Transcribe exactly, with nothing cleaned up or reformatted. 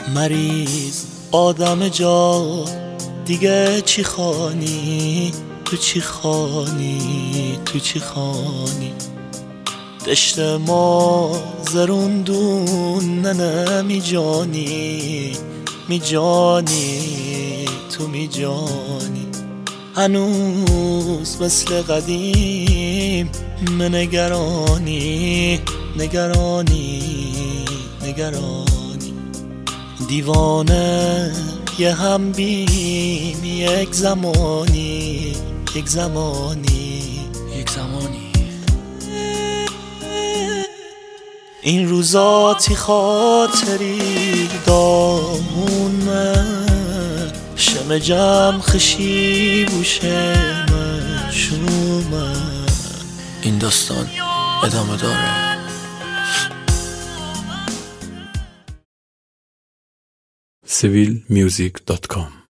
مریض آدم جا دیگه چی خانی، تو چی خانی، تو چی خانی. دشت ما زروندون ننه می جانی، می جانی، تو می جانی. هنوز مثل قدیم من نگرانی، نگرانی، نگرانی. دیوانه یه هم بیم یک زمانی، یک زمانی، یک زمانی. این روزاتی خاطری دامونه شم جم خشی بوشه من شومه. این داستان ادامه داره. سیویل میوزیک دات کام